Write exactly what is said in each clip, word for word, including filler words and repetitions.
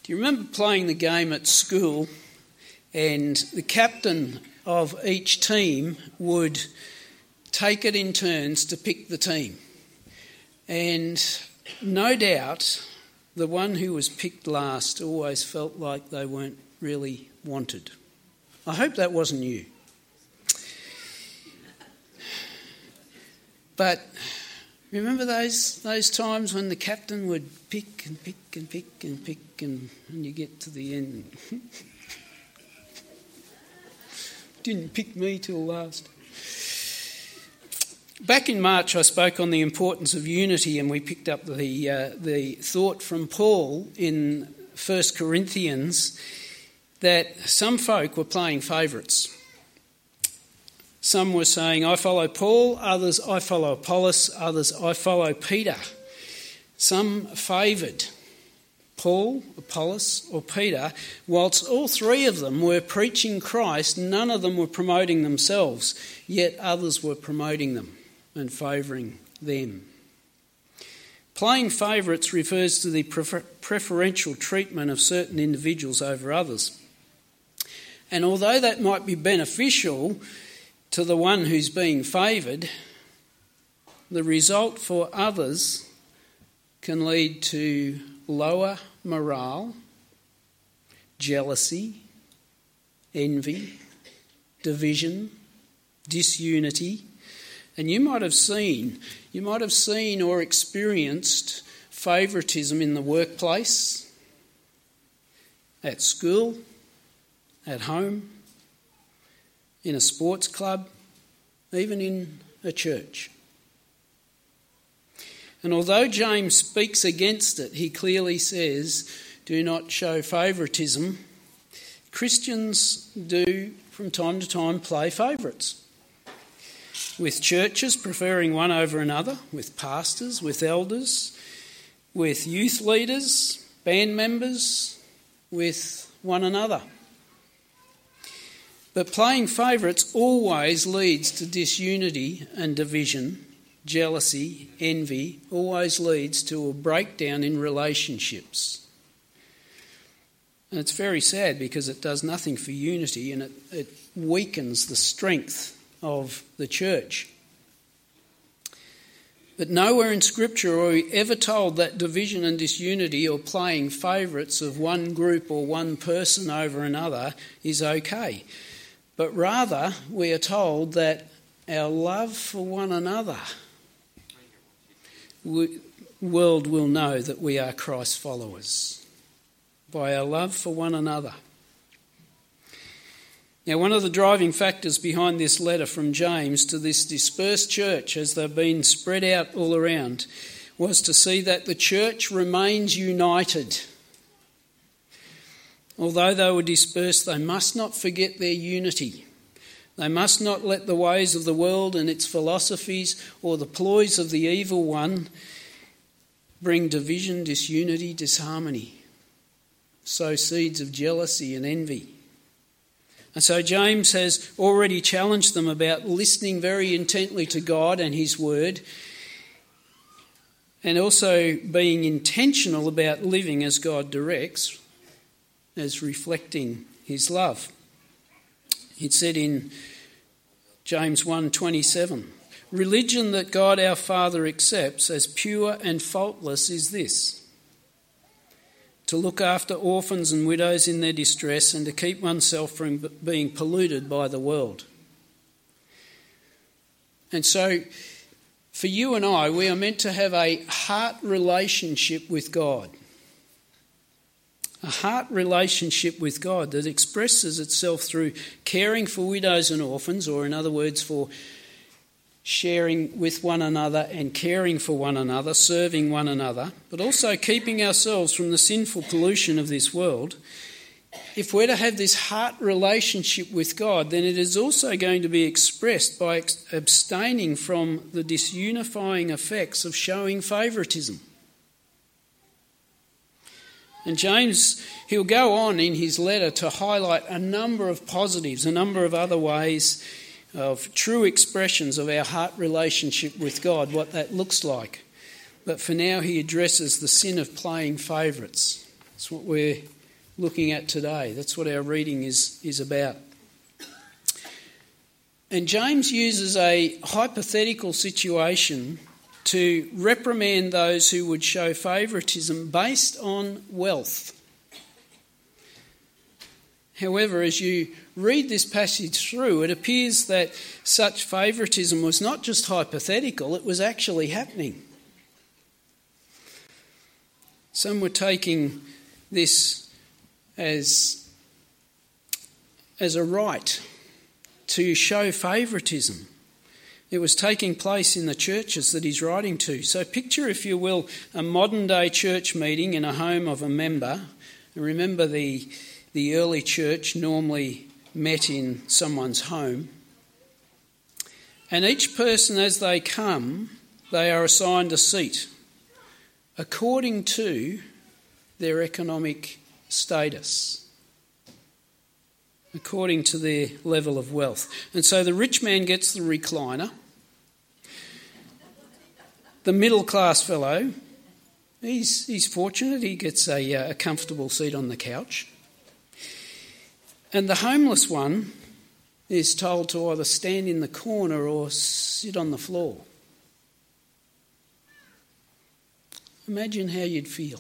Do you remember playing the game at school and the captain of each team would take it in turns to pick the team? And no doubt the one who was picked last always felt like they weren't really wanted. I hope that wasn't you. But remember those those times when the captain would pick and pick and pick and pick and, and you get to the end and didn't pick me till last. Back in March I spoke on the importance of unity, and we picked up the uh, the thought from Paul in First Corinthians that some folk were playing favourites. Some were saying, I follow Paul, others, I follow Apollos, others, I follow Peter. Some favoured Paul, Apollos or Peter, whilst all three of them were preaching Christ. None of them were promoting themselves, yet others were promoting them and favouring them. Playing favourites refers to the prefer- preferential treatment of certain individuals over others. And although that might be beneficial to the one who's being favoured, the result for others can lead to lower morale, jealousy, envy, division, disunity. And you might have seen, you might have seen or experienced favouritism in the workplace, at school, at home, in a sports club, even in a church. And although James speaks against it, he clearly says, do not show favouritism. Christians do from time to time play favourites, with churches preferring one over another, with pastors, with elders, with youth leaders, band members, with one another. But playing favourites always leads to disunity and division. Jealousy, envy, always leads to a breakdown in relationships. And it's very sad because it does nothing for unity, and it, it weakens the strength of the church. But nowhere in Scripture are we ever told that division and disunity or playing favourites of one group or one person over another is okay. But rather, we are told that our love for one another, the world will know that we are Christ followers by our love for one another. Now, one of the driving factors behind this letter from James to this dispersed church, as they've been spread out all around, was to see that the church remains united. Although they were dispersed, they must not forget their unity. They must not let the ways of the world and its philosophies or the ploys of the evil one bring division, disunity, disharmony, sow seeds of jealousy and envy. And so James has already challenged them about listening very intently to God and his word, and also being intentional about living as God directs, as reflecting his love. It said in James one twenty-seven, religion that God our Father accepts as pure and faultless is this: to look after orphans and widows in their distress and to keep oneself from being polluted by the world. And so for you and I, we are meant to have a heart relationship with God. A heart relationship with God that expresses itself through caring for widows and orphans, or in other words, for sharing with one another and caring for one another, serving one another, but also keeping ourselves from the sinful pollution of this world. If we're to have this heart relationship with God, then it is also going to be expressed by abstaining from the disunifying effects of showing favouritism. And James, he'll go on in his letter to highlight a number of positives, a number of other ways of true expressions of our heart relationship with God, what that looks like. But for now he addresses the sin of playing favourites. That's what we're looking at today. That's what our reading is, is about. And James uses a hypothetical situation to reprimand those who would show favouritism based on wealth. However, as you read this passage through, it appears that such favouritism was not just hypothetical, it was actually happening. Some were taking this as, as a right to show favouritism. It was taking place in the churches that he's writing to. So picture, if you will, a modern day church meeting in a home of a member. And remember, the, the early church normally met in someone's home. And each person, as they come, they are assigned a seat according to their economic status, according to their level of wealth. And so the rich man gets the recliner. The middle class fellow, he's, he's fortunate, he gets a, a comfortable seat on the couch. And the homeless one is told to either stand in the corner or sit on the floor. Imagine how you'd feel.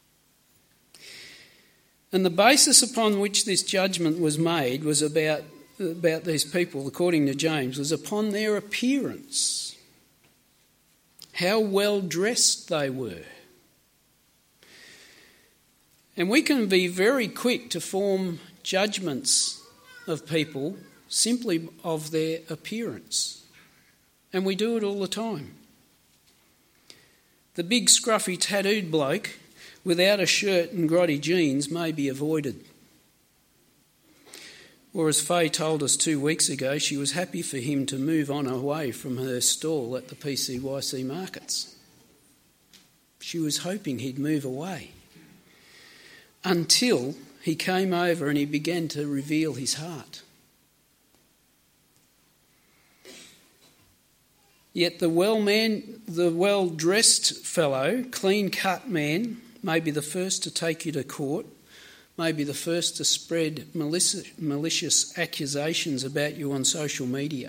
And the basis upon which this judgment was made was about, about these people, according to James, was upon their appearance, how well dressed they were. And we can be very quick to form judgments of people simply of their appearance. And we do it all the time. The big scruffy tattooed bloke without a shirt and grotty jeans may be avoided. Or as Faye told us two weeks ago, she was happy for him to move on away from her stall at the P C Y C markets. She was hoping he'd move away. Until he came over and he began to reveal his heart. Yet the well man, the well-dressed fellow, clean-cut man, may be the first to take you to court, may be the first to spread malicious, malicious accusations about you on social media.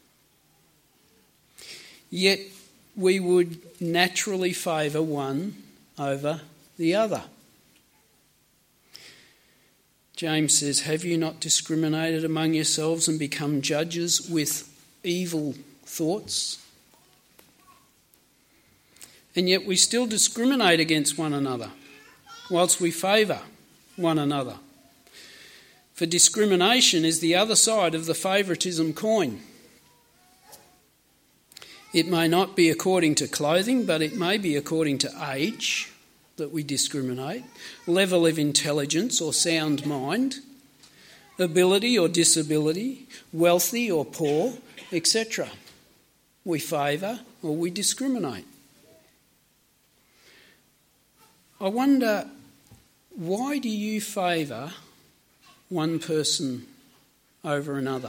Yet we would naturally favour one over the other. James says, "Have you not discriminated among yourselves and become judges with evil thoughts?" And yet we still discriminate against one another, whilst we favour one another. For discrimination is the other side of the favouritism coin. It may not be according to clothing, but it may be according to age that we discriminate, level of intelligence or sound mind, ability or disability, wealthy or poor, et cetera. We favour or we discriminate. I wonder, why do you favour one person over another?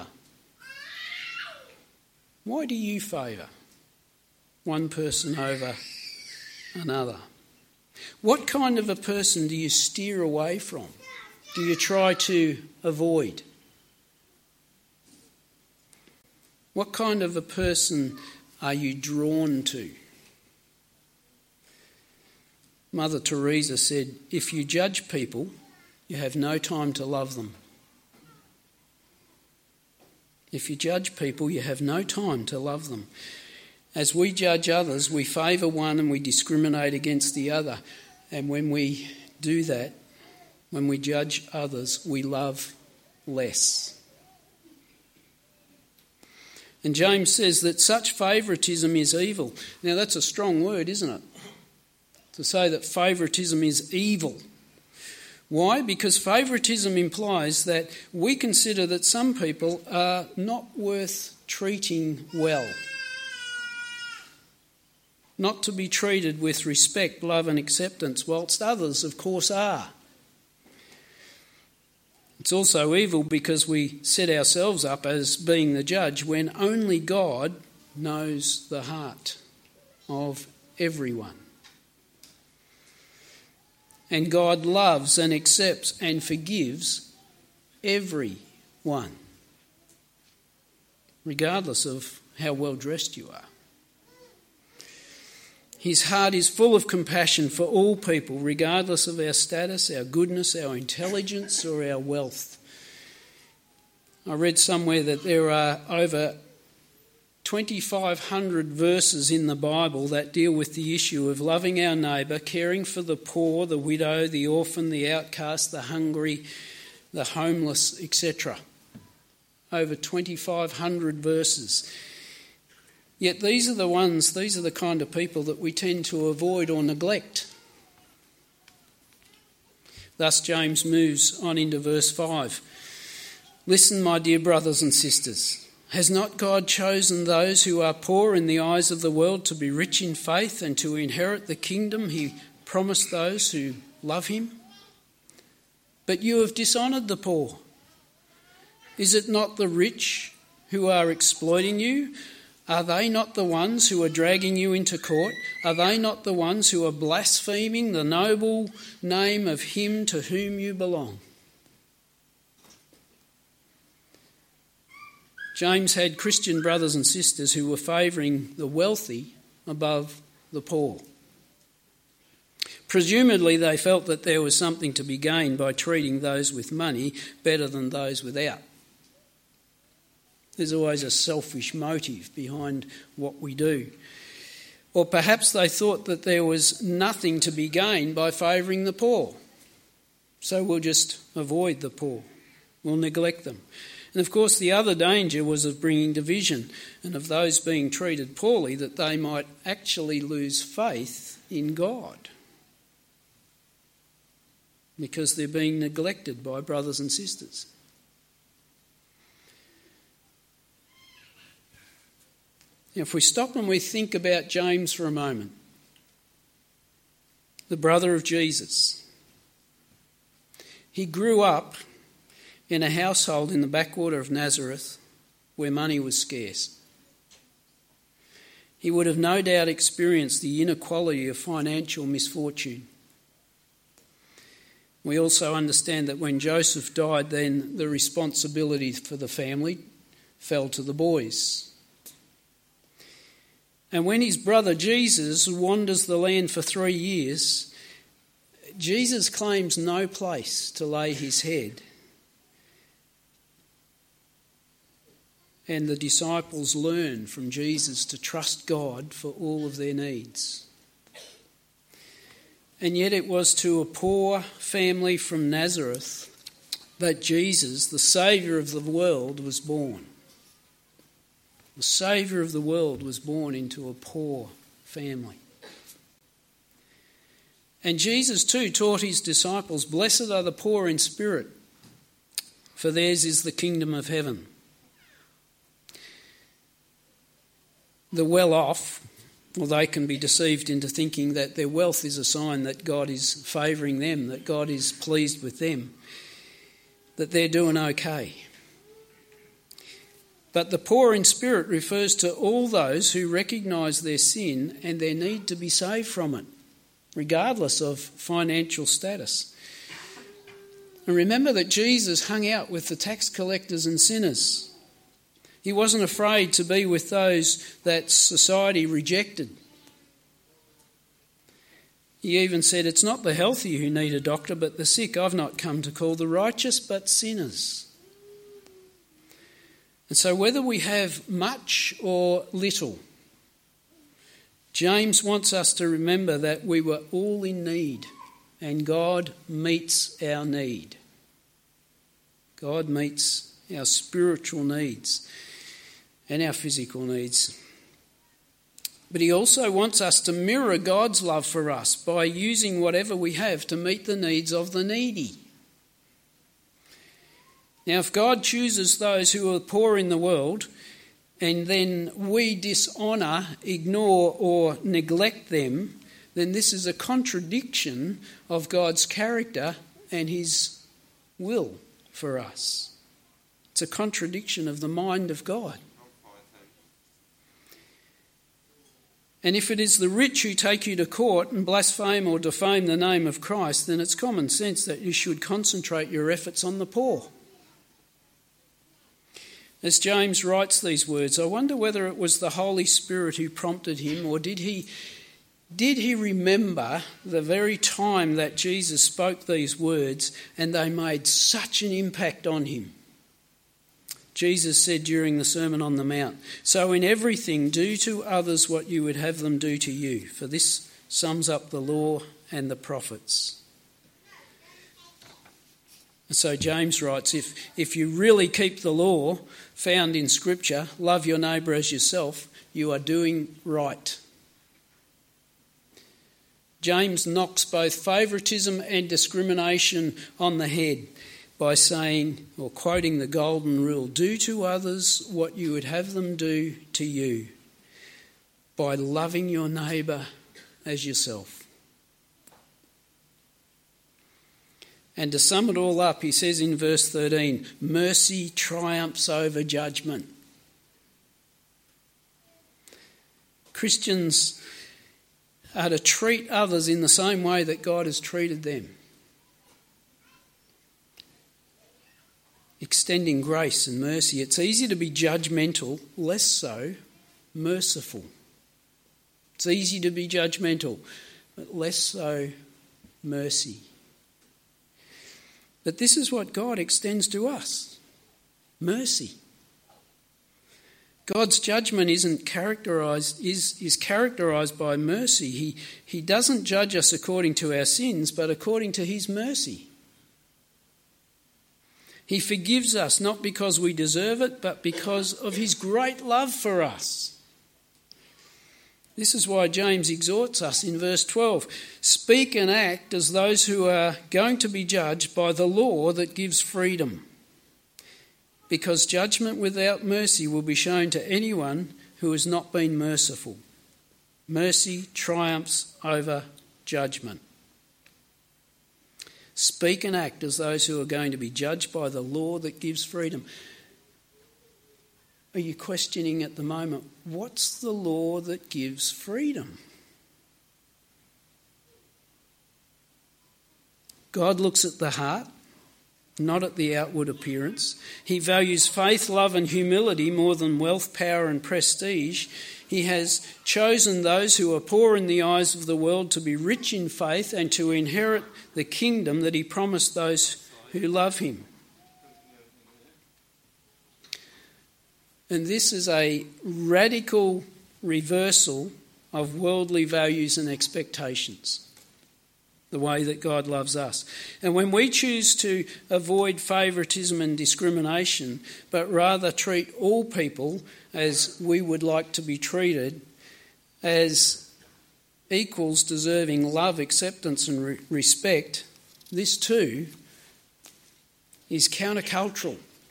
Why do you favour one person over another? What kind of a person do you steer away from? Do you try to avoid? What kind of a person are you drawn to? Mother Teresa said, "If you judge people, you have no time to love them. If you judge people, you have no time to love them." As we judge others, we favour one and we discriminate against the other. And when we do that, when we judge others, we love less. And James says that such favouritism is evil. Now that's a strong word, isn't it? To say that favouritism is evil. Why? Because favouritism implies that we consider that some people are not worth treating well. Not to be treated with respect, love and acceptance, whilst others, of course, are. It's also evil because we set ourselves up as being the judge when only God knows the heart of everyone. And God loves and accepts and forgives everyone, regardless of how well dressed you are. His heart is full of compassion for all people, regardless of our status, our goodness, our intelligence, or our wealth. I read somewhere that there are over twenty-five hundred verses in the Bible that deal with the issue of loving our neighbour, caring for the poor, the widow, the orphan, the outcast, the hungry, the homeless, et cetera. Over twenty-five hundred verses. Yet these are the ones, these are the kind of people that we tend to avoid or neglect. Thus James moves on into verse five. Listen, my dear brothers and sisters. Has not God chosen those who are poor in the eyes of the world to be rich in faith and to inherit the kingdom he promised those who love him? But you have dishonoured the poor. Is it not the rich who are exploiting you? Are they not the ones who are dragging you into court? Are they not the ones who are blaspheming the noble name of him to whom you belong? James had Christian brothers and sisters who were favouring the wealthy above the poor. Presumably they felt that there was something to be gained by treating those with money better than those without. There's always a selfish motive behind what we do. Or perhaps they thought that there was nothing to be gained by favouring the poor. So we'll just avoid the poor. We'll neglect them. And of course the other danger was of bringing division and of those being treated poorly, that they might actually lose faith in God because they're being neglected by brothers and sisters. Now, if we stop and we think about James for a moment, the brother of Jesus, he grew up in a household in the backwater of Nazareth where money was scarce. He would have no doubt experienced the inequality of financial misfortune. We also understand that when Joseph died, then the responsibility for the family fell to the boys. And when his brother Jesus wanders the land for three years, Jesus claims no place to lay his head. And the disciples learn from Jesus to trust God for all of their needs. And yet it was to a poor family from Nazareth that Jesus, the Saviour of the world, was born. The Saviour of the world was born into a poor family. And Jesus too taught his disciples, "Blessed are the poor in spirit, for theirs is the kingdom of heaven." The well-off, well, they can be deceived into thinking that their wealth is a sign that God is favouring them, that God is pleased with them, that they're doing okay. But the poor in spirit refers to all those who recognise their sin and their need to be saved from it, regardless of financial status. And remember that Jesus hung out with the tax collectors and sinners. He wasn't afraid to be with those that society rejected. He even said, "It's not the healthy who need a doctor, but the sick. I've not come to call the righteous, but sinners." And so whether we have much or little, James wants us to remember that we were all in need, and God meets our need. God meets our spiritual needs and our physical needs. But he also wants us to mirror God's love for us by using whatever we have to meet the needs of the needy. Now, if God chooses those who are poor in the world and then we dishonour, ignore or neglect them, then this is a contradiction of God's character and his will for us. It's a contradiction of the mind of God. And if it is the rich who take you to court and blaspheme or defame the name of Christ, then it's common sense that you should concentrate your efforts on the poor. As James writes these words, I wonder whether it was the Holy Spirit who prompted him, or did he, did he remember the very time that Jesus spoke these words and they made such an impact on him? Jesus said during the Sermon on the Mount, "So in everything do to others what you would have them do to you, for this sums up the law and the prophets." So James writes, if, if you really keep the law found in Scripture, love your neighbour as yourself, you are doing right. James knocks both favouritism and discrimination on the head by saying, or quoting the golden rule, do to others what you would have them do to you, by loving your neighbour as yourself. And to sum it all up, he says in verse thirteen, mercy triumphs over judgment. Christians are to treat others in the same way that God has treated them, extending grace and mercy. It's easy to be judgmental, less so merciful. It's easy to be judgmental, but less so mercy. But this is what God extends to us, mercy. God's judgment isn't characterised is, is characterised by mercy. He, he doesn't judge us according to our sins, but according to his mercy. He forgives us not because we deserve it, but because of his great love for us. This is why James exhorts us in verse twelve, speak and act as those who are going to be judged by the law that gives freedom, because judgment without mercy will be shown to anyone who has not been merciful. Mercy triumphs over judgment. Speak and act as those who are going to be judged by the law that gives freedom. Are you questioning at the moment, what's the law that gives freedom? God looks at the heart, not at the outward appearance. He values faith, love and humility more than wealth, power and prestige. He has chosen those who are poor in the eyes of the world to be rich in faith and to inherit the kingdom that he promised those who love him. And this is a radical reversal of worldly values and expectations, the way that God loves us. And when we choose to avoid favouritism and discrimination, but rather treat all people as we would like to be treated, as equals deserving love, acceptance and re- respect, this too is countercultural.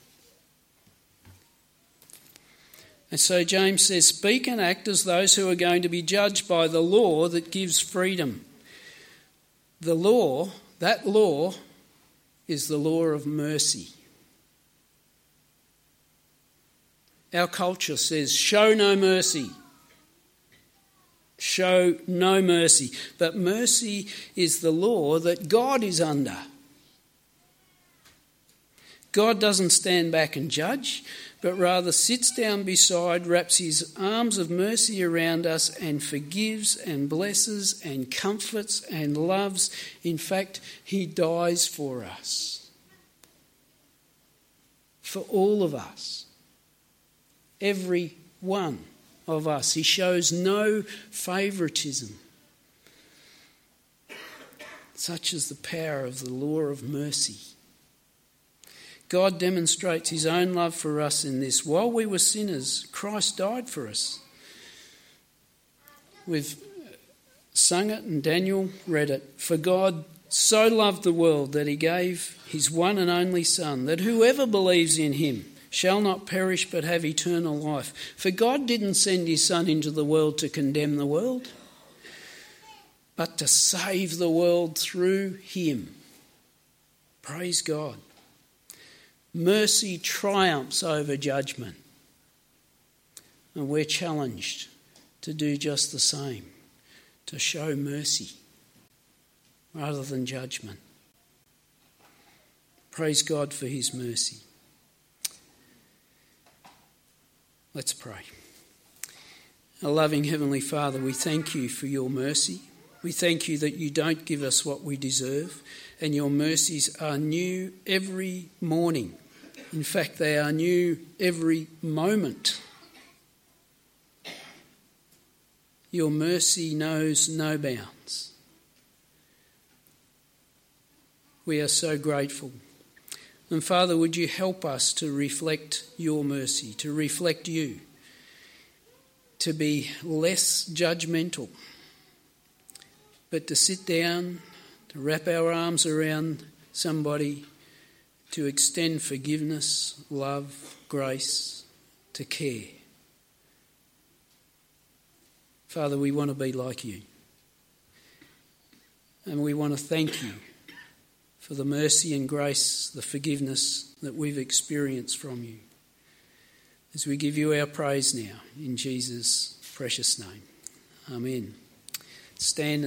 And so James says, speak and act as those who are going to be judged by the law that gives freedom. The law, that law, is the law of mercy. Our culture says, show no mercy. Show no mercy. But mercy is the law that God is under. God doesn't stand back and judge, but rather sits down beside, wraps his arms of mercy around us and forgives and blesses and comforts and loves. In fact, he dies for us. For all of us. Every one of us. He shows no favouritism. Such is the power of the law of mercy. God demonstrates his own love for us in this. While we were sinners, Christ died for us. We've sung it and Daniel read it. For God so loved the world that he gave his one and only Son, that whoever believes in him shall not perish but have eternal life. For God didn't send his Son into the world to condemn the world, but to save the world through him. Praise God. Mercy triumphs over judgment. And we're challenged to do just the same, to show mercy rather than judgment. Praise God for his mercy. Let's pray. Our loving Heavenly Father, we thank you for your mercy. We thank you that you don't give us what we deserve, and your mercies are new every morning. In fact, they are new every moment. Your mercy knows no bounds. We are so grateful. And Father, would you help us to reflect your mercy, to reflect you, to be less judgmental, but to sit down, to wrap our arms around somebody, to extend forgiveness, love, grace, to care. Father, we want to be like you. And we want to thank you for the mercy and grace, the forgiveness that we've experienced from you. As we give you our praise now, in Jesus' precious name. Amen. Stand.